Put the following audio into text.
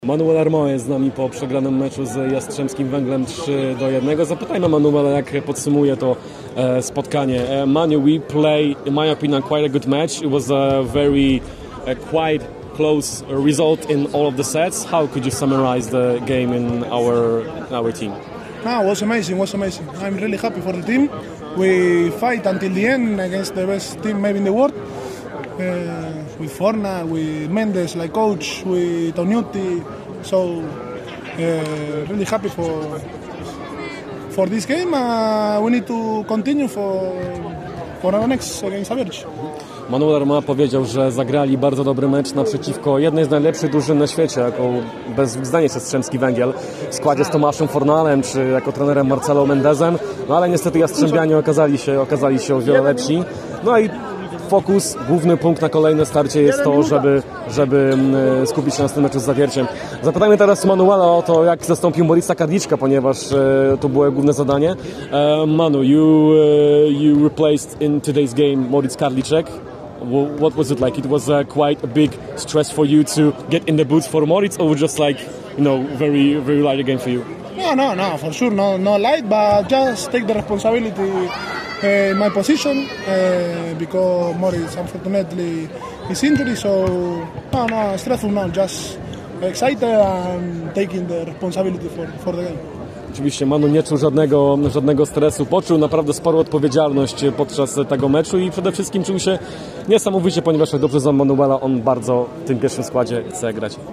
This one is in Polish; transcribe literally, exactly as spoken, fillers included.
Manuel Armand jest z nami po przegranym meczu z Jastrzębskim Węglem trzy do jednego. Zapytajmy Manuela, jak podsumuje to e, spotkanie. E, Manu, we play, in my opinion, quite a good match. It was a very a quite close result in all of the sets. How could you summarize the game in our our team? No, it was amazing, it was amazing. I'm really happy for the team. We fight until the end against the best team maybe in the world. Uh, with Forna, with Mendes like coach, with Toniutti. So uh, really happy for for this game. Uh, we need to continue for for our next against Average. Manuel Armand powiedział, że zagrali bardzo dobry mecz naprzeciwko jednej z najlepszych drużyn na świecie, jaką bez zdania jest Jastrzębski Węgiel, w składzie z Tomaszem Fornalem czy jako trenerem Marcelo Mendezem, no ale niestety Jastrzębianie okazali się, okazali się o wiele lepsi. No i fokus, główny punkt na kolejne starcie jest to, żeby, żeby skupić się na tym meczu z Zawierciem. Zapytajmy teraz Manuela o to, jak zastąpił Maurica Karliczka, ponieważ e, to było główne zadanie. E, Manu, you, uh, you replaced in today's game Mauric Karliczek. What was it like? It was uh, quite a big stress for you to get in the boots for Moritz, or just like, you know, very, very light game for you? No, no, no, for sure, no, no light, but just take the responsibility uh, in my position uh, because Moritz unfortunately is injured, so no, no, stressful, no, just excited and taking the responsibility for, for the game. Oczywiście Manu nie czuł żadnego, żadnego stresu, poczuł naprawdę sporą odpowiedzialność podczas tego meczu i przede wszystkim czuł się niesamowicie, ponieważ jak dobrze znam Manuela, on bardzo w tym pierwszym składzie chce grać.